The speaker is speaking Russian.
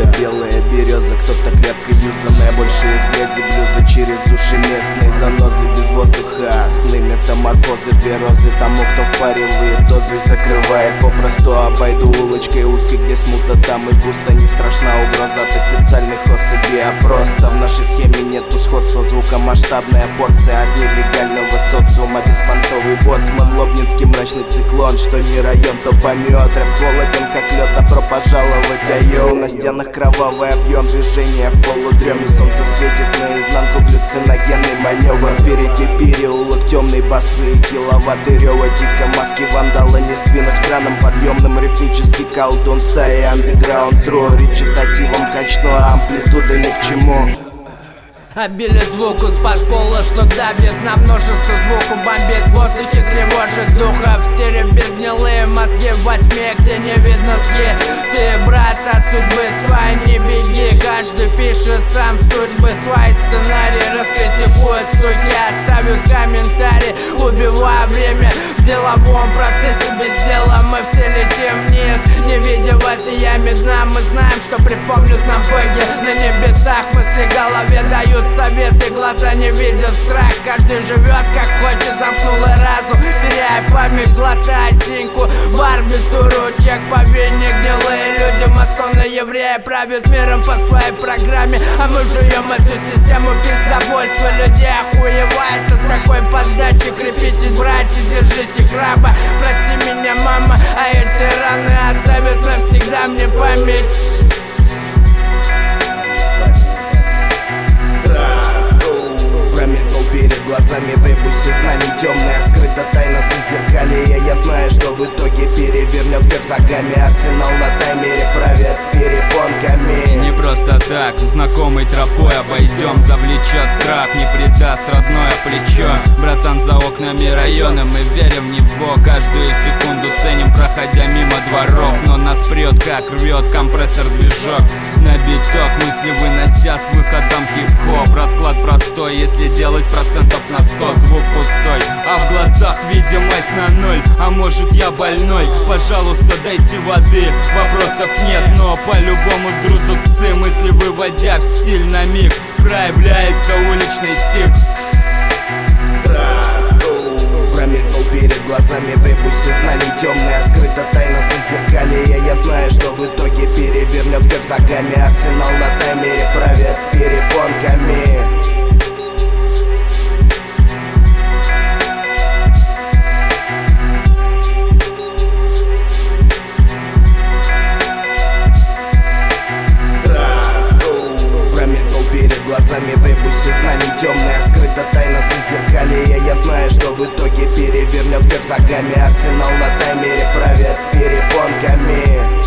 будто белая береза. Кто-то крепко юзанная, больше из грязи блюза. Через уши местной занозы, без воздуха сны, метаморфозы, две розы. Тому, кто впаривает дозу и закрывает попросту. Обойду улочкой узкой, где смута, там и густо. Не страшна угроза от официальных особей, а просто в нашей схеме нету сходства. Звукомасштабная порция от нелегального социума. Беспонтовый боцман, лобнинский мрачный циклон. Что не район, то помет. Рэп холоден, как лед, добро пожаловать, айоу. На стенах кровавый объем движения в полудреме. Солнце светит наизнанку, галлюциногенный маневр. Впереди переулок, темный басы, киловатты рева. Дико маски вандала не сдвинуть краном подъемным. Ритмический колдун стаи андеграунд тро. Речитативом качну, амплитуда ни к чему. Обилие звуку с-под пола, что давит на множество звуку. Бомбит в воздухе, тревожит духа. В теребе гнилые мозги во тьме, где не видно сги. Ты, брат, от судьбы своей не беги. Каждый пишет сам судьбы свои сценарии. Раскритикуют, суки, оставят комментарии. Убивая время в деловом процессе. Без дела мы все летим вниз, не видя в этой яме дна. Мы знаем, что припомнят нам боги на небесах. Мысли голове дают советы, глаза не видят страх. Каждый живет как хочет, замкнула разум, теряя память, глотая синьку, барбитуру, чек по вине. Гнилые люди, масоны, евреи правят миром по своей программе. А мы жуем эту систему пиздобольства. Людей охуевает от такой подачи. Крепите, братья, держите краба. Прости меня, мама, а эти раны оставят навсегда мне память. Перед глазами в ребусе знаний темная скрыта тайна зазеркалья. Я знаю, что в итоге перевернет вверх ногами. Арсенал на таймере правит перепонками. Не просто так, знакомой тропой обойдем. Завлечет страх, не предаст родное плечо. Братан, за окнами района мы верим в него. Каждую секунду ценим, проходя мимо дворов. Но нас прет, как рвет компрессор-движок. На биток мысли вынося с выходом хип-хоп. Расклад простой, если делать процентов на 100, звук пустой, а в глазах видимость на ноль. А может я больной? Пожалуйста, дайте воды. Вопросов нет, но по-любому сгрузут псы. Мысли выводя в стиль на миг, проявляется уличный стих. Промелькнул перед глазами в ребусе знаний темная скрыта тайна зазеркалья. Я знаю, что в итоге перевернет вверх ногами. Арсенал на таймере правит перепонками. Глазами в ребусе знаний темная скрыта тайна зазеркалья. Я знаю, что в итоге перевернет вверх ногами. Арсенал на таймере правит перепонками.